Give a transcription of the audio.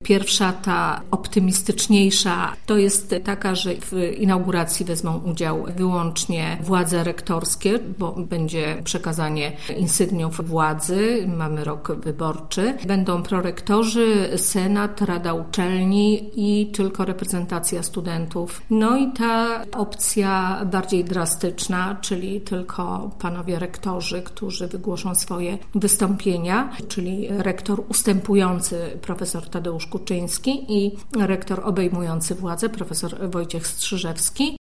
Pierwsza, ta optymistyczniejsza, to jest taka, że w inauguracji wezmą udział wyłącznie władze rektorskie, bo będzie przekazanie insygniów władzy, mamy rok wyborczy. Będą prorektorzy, senat, rada uczelni i tylko reprezentacja studentów. No i ta opcja bardziej drastyczna, czyli tylko panowie rektorzy, którzy wygłoszą swoje wystąpienia, czyli rektor ustępujący profesor Tadeusz Kuczyński i rektor obejmujący władzę profesor Wojciech Strzyżewski.